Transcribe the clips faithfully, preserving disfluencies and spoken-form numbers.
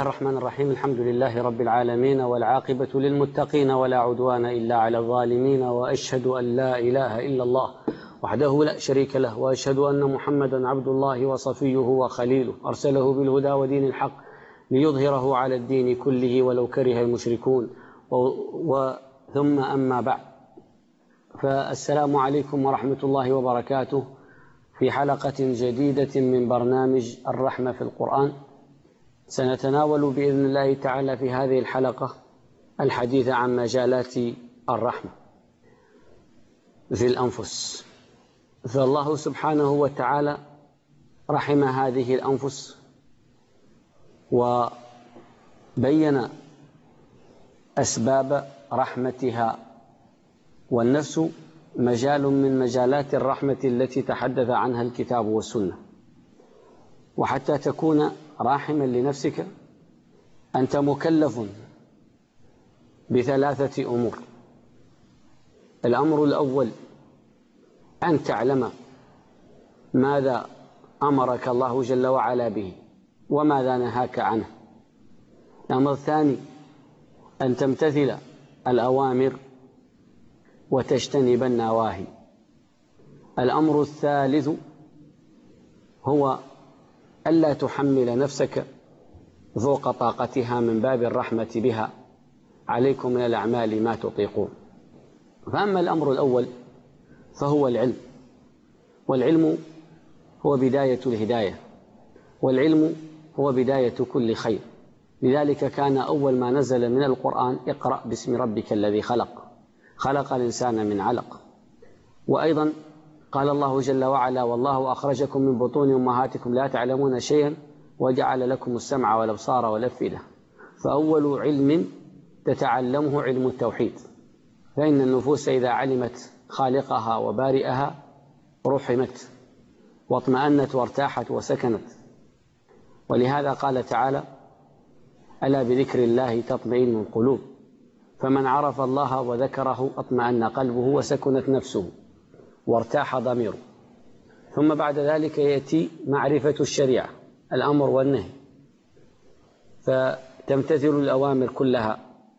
الرحمن الرحيم. الحمد لله رب العالمين، والعاقبة للمتقين، ولا عدوان إلا على الظالمين، وأشهد أن لا إله إلا الله وحده لا شريك له، وأشهد أن محمدا عبد الله وصفيه وخليله، أرسله بالهدى ودين الحق ليظهره على الدين كله ولو كره المشركون. وثم أما بعد، فالسلام عليكم ورحمة الله وبركاته في حلقة جديدة من برنامج الرحمة في القرآن. سنتناول بإذن الله تعالى في هذه الحلقة الحديث عن مجالات الرحمة في الأنفس. فالله سبحانه وتعالى رحم هذه الأنفس وبين أسباب رحمتها، والنفس مجال من مجالات الرحمة التي تحدث عنها الكتاب والسنة. وحتى تكون راحما لنفسك أنت مكلف بثلاثة أمور. الأمر الأول أن تعلم ماذا أمرك الله جل وعلا به وماذا نهاك عنه. الأمر الثاني أن تمتثل الأوامر وتجتنب النواهي. الأمر الثالث هو ألا تحمل نفسك فوق طاقتها من باب الرحمة بها. عليكم من الأعمال ما تطيقون. فأما الأمر الأول فهو العلم، والعلم هو بداية الهداية، والعلم هو بداية كل خير. لذلك كان أول ما نزل من القرآن اقرأ باسم ربك الذي خلق، خلق الإنسان من علق. وأيضا قال الله جل وعلا: والله أخرجكم من بطون أمهاتكم لا تعلمون شيئا وجعل لكم السمع والأبصار والأفئدة. فأول علم تتعلمه علم التوحيد، فإن النفوس إذا علمت خالقها وبارئها رحمت واطمأنت وارتاحت وسكنت. ولهذا قال تعالى: ألا بذكر الله تطمئن القلوب، فمن عرف الله وذكره اطمأن قلبه وسكنت نفسه وارتاح ضميره. ثم بعد ذلك يأتي معرفة الشريعة، الأمر والنهي، فتمتثل الأوامر كلها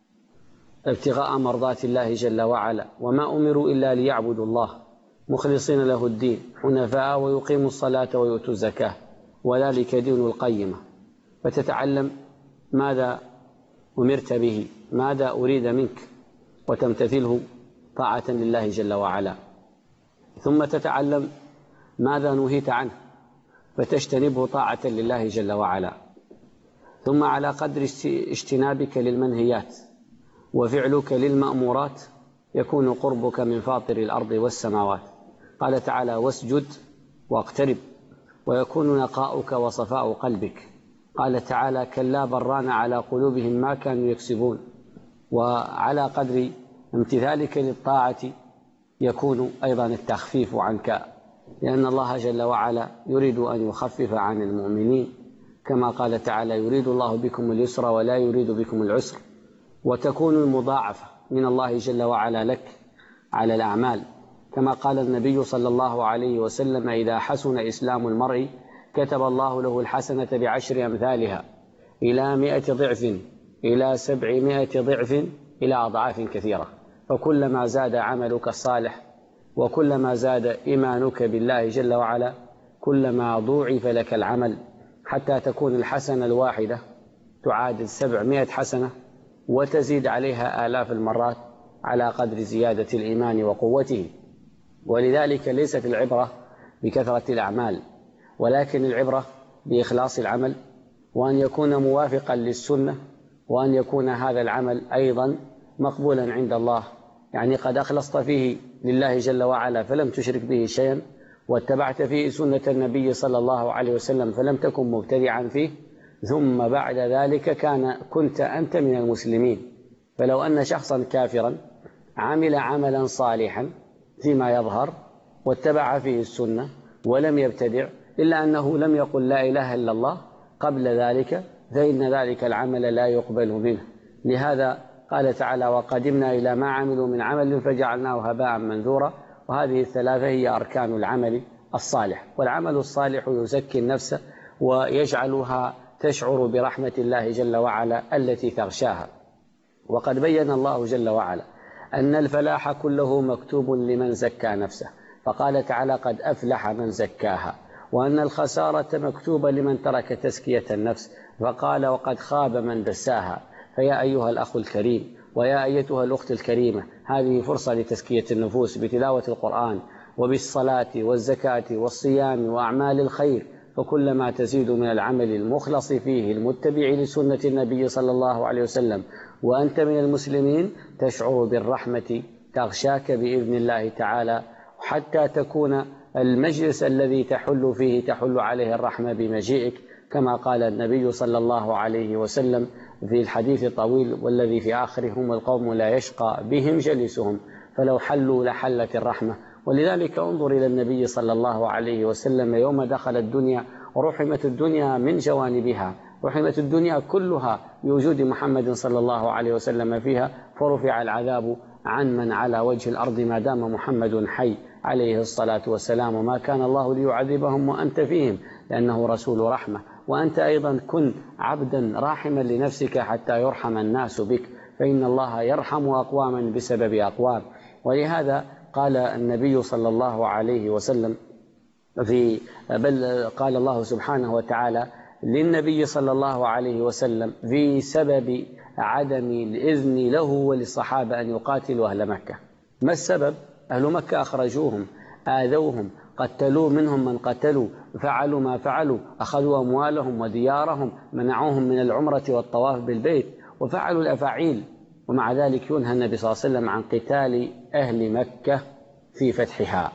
ابتغاء مرضات الله جل وعلا. وما أمروا إلا ليعبدوا الله مخلصين له الدين حنفاء ويقيموا الصلاة ويؤتوا الزكاة وذلك دين القيمة. فتتعلم ماذا أمرت به، ماذا أريد منك، وتمتثله طاعة لله جل وعلا. ثم تتعلم ماذا نهيت عنه فتجتنبه طاعة لله جل وعلا. ثم على قدر اجتنابك للمنهيات وفعلك للمأمورات يكون قربك من فاطر الأرض والسماوات. قال تعالى: واسجد واقترب، ويكون نقاؤك وصفاء قلبك. قال تعالى: كلا بران على قلوبهم ما كانوا يكسبون. وعلى قدر امتثالك للطاعة يكون أيضا التخفيف عنك، لأن الله جل وعلا يريد أن يخفف عن المؤمنين، كما قال تعالى: يريد الله بكم اليسر ولا يريد بكم العسر. وتكون المضاعفة من الله جل وعلا لك على الأعمال، كما قال النبي صلى الله عليه وسلم: إذا حسن إسلام المرء كتب الله له الحسنة بعشر أمثالها إلى مئة ضعف إلى سبعمائة ضعف إلى أضعاف كثيرة. فكلما زاد عملك الصالح وكلما زاد إيمانك بالله جل وعلا كلما ضوعف لك العمل، حتى تكون الحسنة الواحدة تعادل سبعمائة حسنة وتزيد عليها آلاف المرات على قدر زيادة الإيمان وقوته. ولذلك ليست العبرة بكثرة الأعمال، ولكن العبرة بإخلاص العمل، وأن يكون موافقا للسنة، وأن يكون هذا العمل أيضا مقبولا عند الله. يعني قد أخلصت فيه لله جل وعلا فلم تشرك به شيئا، واتبعت فيه سنة النبي صلى الله عليه وسلم فلم تكن مبتدعا فيه، ثم بعد ذلك كان كنت أنت من المسلمين. فلو أن شخصا كافرا عمل عملا صالحا فيما يظهر واتبع فيه السنة ولم يبتدع، إلا أنه لم يقل لا إله إلا الله قبل ذلك، فإن ذلك العمل لا يقبل منه. لهذا قال تعالى: وقدمنا إلى ما عملوا من عمل فجعلناه هباء منثورا. وهذه الثلاثة هي أركان العمل الصالح. والعمل الصالح يزكي النفس ويجعلها تشعر برحمة الله جل وعلا التي تغشاها. وقد بين الله جل وعلا أن الفلاح كله مكتوب لمن زكى نفسه، فقال تعالى قد أفلح من زكاها، وأن الخسارة مكتوبة لمن ترك تزكية النفس، فقال وقد خاب من دساها. فيا أيها الأخ الكريم ويا أيتها الأخت الكريمة، هذه فرصة لتزكية النفوس بتلاوة القرآن وبالصلاة والزكاة والصيام وأعمال الخير، فكلما تزيد من العمل المخلص فيه المتبع لسنة النبي صلى الله عليه وسلم وأنت من المسلمين تشعر بالرحمة تغشاك بإذن الله تعالى، حتى تكون المجلس الذي تحل فيه تحل عليه الرحمة بمجيئك، كما قال النبي صلى الله عليه وسلم في الحديث الطويل والذي في آخره هم القوم لا يشقى بهم جلسهم فلو حلوا لحلت الرحمة. ولذلك انظر إلى النبي صلى الله عليه وسلم يوم دخل الدنيا ورحمت الدنيا من جوانبها، رحمت الدنيا كلها بوجود محمد صلى الله عليه وسلم فيها، فرفع العذاب عن من على وجه الأرض ما دام محمد حي عليه الصلاة والسلام، وما كان الله ليعذبهم وأنت فيهم لأنه رسول رحمة. وأنت أيضا كن عبدا راحما لنفسك حتى يرحم الناس بك، فإن الله يرحم أقواما بسبب أقوام. ولهذا قال النبي صلى الله عليه وسلم في بل قال الله سبحانه وتعالى للنبي صلى الله عليه وسلم في سبب عدم الإذن له وللصحابة أن يقاتلوا أهل مكة. ما السبب؟ أهل مكة أخرجوهم، آذوهم، قتلوا منهم من قتلوا، فعلوا ما فعلوا، أخذوا أموالهم وديارهم، منعوهم من العمرة والطواف بالبيت، وفعلوا الأفاعيل. ومع ذلك ينهى النبي صلى الله عليه وسلم عن قتال أهل مكة في فتحها،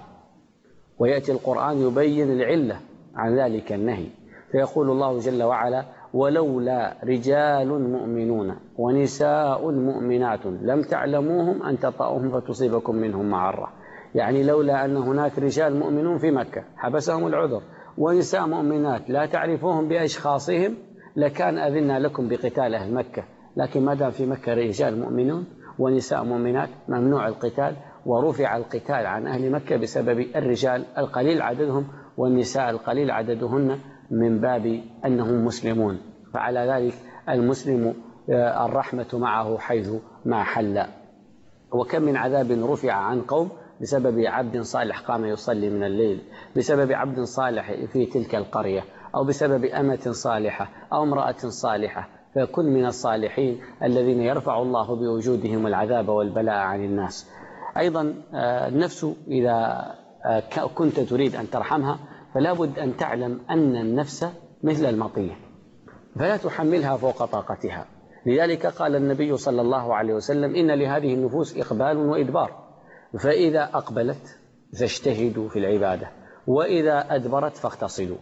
ويأتي القرآن يبين العلة عن ذلك النهي، فيقول الله جل وعلا ولولا رجال مؤمنون ونساء مؤمنات لم تعلموهم أن تطأوهم فتصيبكم منهم معرة. يعني لولا أن هناك رجال مؤمنون في مكة حبسهم العذر، ونساء مؤمنات لا تعرفوهم بأشخاصهم، لكان أذنا لكم بقتال أهل مكة. لكن ما دام في مكة رجال مؤمنون ونساء مؤمنات ممنوع القتال، ورفع القتال عن أهل مكة بسبب الرجال القليل عددهم والنساء القليل عددهن من باب أنهم مسلمون. فعلى ذلك المسلم الرحمة معه حيث ما حل. وكم من عذاب رفع عن قوم بسبب عبد صالح قام يصلي من الليل، بسبب عبد صالح في تلك القرية، أو بسبب أمة صالحة أو امرأة صالحة. فكن من الصالحين الذين يرفع الله بوجودهم العذاب والبلاء عن الناس. أيضا النفس إذا كنت تريد أن ترحمها فلا بد أن تعلم أن النفس مثل المطية، فلا تحملها فوق طاقتها. لذلك قال النبي صلى الله عليه وسلم إن لهذه النفوس إقبال وإدبار، فإذا أقبلت فاجتهدوا في العبادة، وإذا أدبرت فاغتصلوا.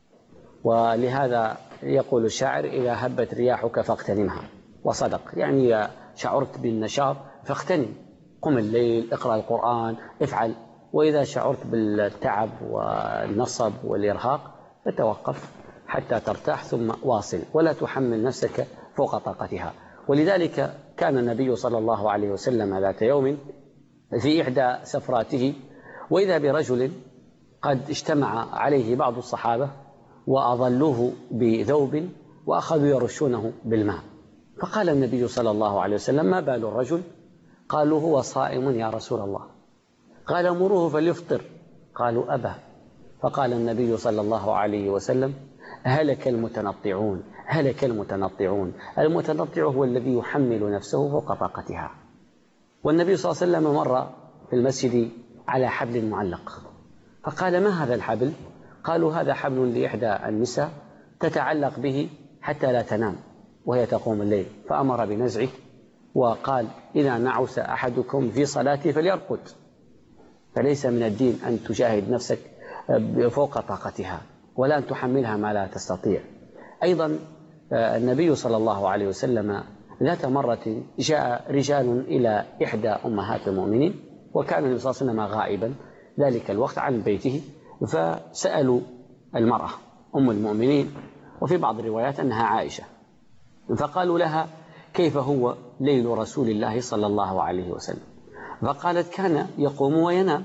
ولهذا يقول الشاعر إذا هبت رياحك فاغتنمها، وصدق. يعني إذا شعرت بالنشاط فاغتنم، قم الليل، اقرأ القرآن، افعل. وإذا شعرت بالتعب والنصب والإرهاق فتوقف حتى ترتاح ثم واصل، ولا تحمل نفسك فوق طاقتها. ولذلك كان النبي صلى الله عليه وسلم ذات يوم في إحدى سفراته وإذا برجل قد اجتمع عليه بعض الصحابة وأظلوه بذوب وأخذوا يرشونه بالماء، فقال النبي صلى الله عليه وسلم ما بال الرجل؟ قالوا هو صائم يا رسول الله. قال مروه فليفطر. قالوا أبى. فقال النبي صلى الله عليه وسلم هلك المتنطعون، هلك المتنطعون. المتنطع هو الذي يحمل نفسه فوق طاقتها. والنبي صلى الله عليه وسلم مر في المسجد على حبل معلق، فقال ما هذا الحبل؟ قالوا هذا حبل لإحدى النساء تتعلق به حتى لا تنام وهي تقوم الليل، فأمر بنزعه وقال إذا نعس أحدكم في صلاته فليرقد. فليس من الدين أن تجاهد نفسك فوق طاقتها ولا أن تحملها ما لا تستطيع. أيضا النبي صلى الله عليه وسلم ذات مرة جاء رجال إلى إحدى أمهات المؤمنين، وكان النبي صلى الله عليه وسلم غائبا ذلك الوقت عن بيته، فسألوا المرأة أم المؤمنين، وفي بعض الروايات أنها عائشة، فقالوا لها كيف هو ليل رسول الله صلى الله عليه وسلم؟ فقالت كان يقوم وينام.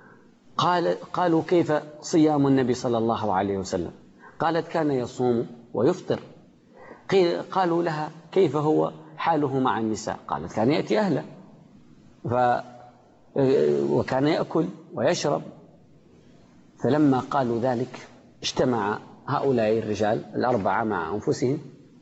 قال قالوا كيف صيام النبي صلى الله عليه وسلم؟ قالت كان يصوم ويفطر. قالوا لها كيف هو حاله مع النساء؟ قالت كان يأتي أهله ف... وكان يأكل ويشرب. فلما قالوا ذلك اجتمع هؤلاء الرجال الأربعة مع أنفسهم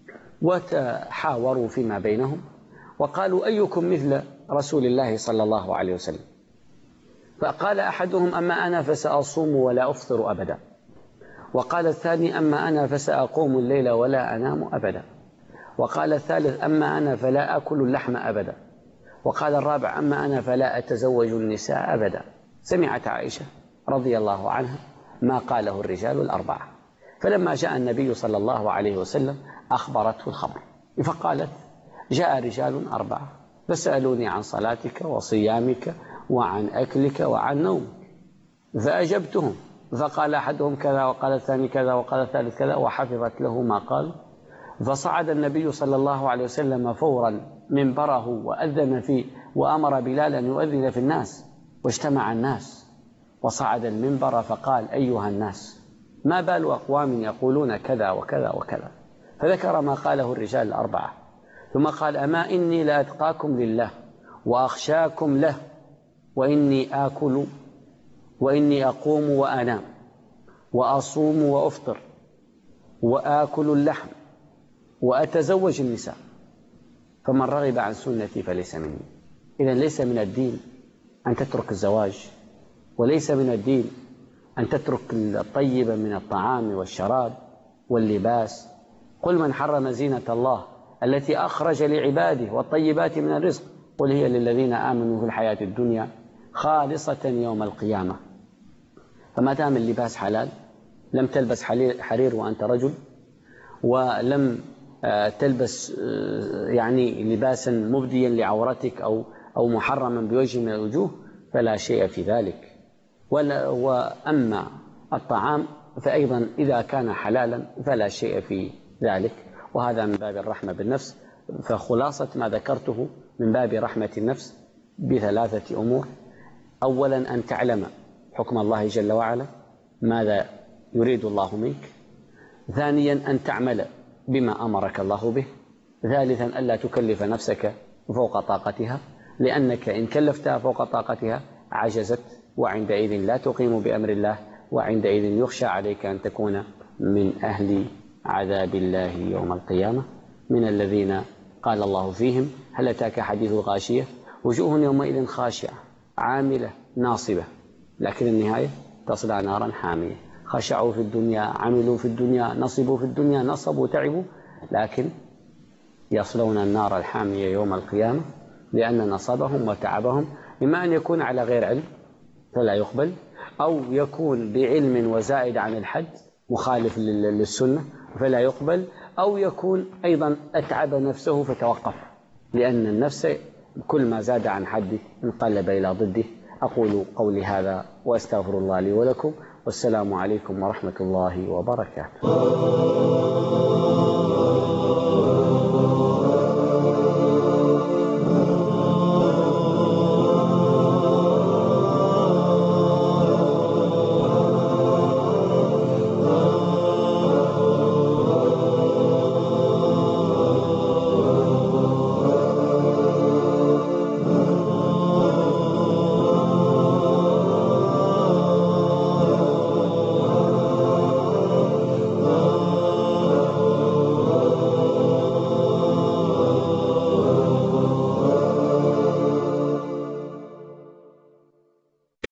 وتحاوروا فيما بينهم وقالوا أيكم مثل رسول الله صلى الله عليه وسلم؟ فقال أحدهم أما أنا فسأصوم ولا أفطر أبدا، وقال الثاني أما أنا فسأقوم الليل ولا أنام أبدا، وقال الثالث أما أنا فلا أكل اللحم أبدا، وقال الرابع أما أنا فلا أتزوج النساء أبدا. سمعت عائشة رضي الله عنها ما قاله الرجال الأربعة، فلما جاء النبي صلى الله عليه وسلم أخبرته الخبر، فقالت جاء رجال أربعة فسألوني عن صلاتك وصيامك وعن أكلك وعن نومك، فأجبتهم، فقال أحدهم كذا وقال الثاني كذا وقال الثالث كذا، وحفظت له ما قال. فصعد النبي صلى الله عليه وسلم فورا منبره وأذن فيه وأمر بلال أن يؤذن في الناس، واجتمع الناس وصعد المنبر فقال أيها الناس ما بال أقوام يقولون كذا وكذا وكذا، فذكر ما قاله الرجال الأربعة، ثم قال أما إني لأتقاكم لله وأخشاكم له، وإني آكل وإني أقوم وأنام وأصوم وأفطر وآكل اللحم وأتزوج النساء، فمن رغب عن سنتي فليس مني. إذن ليس من الدين أن تترك الزواج، وليس من الدين أن تترك الطيب من الطعام والشراب واللباس. قل من حرم زينة الله التي أخرج لعباده والطيبات من الرزق قل هي للذين آمنوا في الحياة الدنيا خالصة يوم القيامة. فما دام اللباس حلال، لم تلبس حرير وأنت رجل، ولم تلبس يعني لباسا مبديا لعورتك أو أو محرما بوجه من الوجوه، فلا شيء في ذلك. وأما الطعام فأيضا إذا كان حلالا فلا شيء في ذلك، وهذا من باب الرحمة بالنفس. فخلاصة ما ذكرته من باب رحمة النفس بثلاثة أمور: أولا أن تعلم حكم الله جل وعلا ماذا يريد الله منك، ثانيا أن تعمل بما أمرك الله به، ثالثا ألا تكلف نفسك فوق طاقتها، لأنك إن كلفتها فوق طاقتها عجزت، وعندئذ لا تقيم بأمر الله، وعندئذ يخشى عليك أن تكون من أهل عذاب الله يوم القيامة، من الذين قال الله فيهم هل أتاك حديث غاشية وجوه يومئذ خاشعة عاملة ناصبة، لكن النهاية تصلى نارا حامية. خشعوا في الدنيا، عملوا في الدنيا، نصبوا في الدنيا، نصبوا تعبوا، لكن يصلون النار الحامية يوم القيامة، لأن نصبهم وتعبهم إما أن يكون على غير علم فلا يقبل، أو يكون بعلم وزائد عن الحد مخالف للسنة فلا يقبل، أو يكون أيضا أتعب نفسه فتوقف، لأن النفس كل ما زاد عن حده انقلب إلى ضده. أقول قولي هذا وأستغفر الله لي ولكم، والسلام عليكم ورحمة الله وبركاته.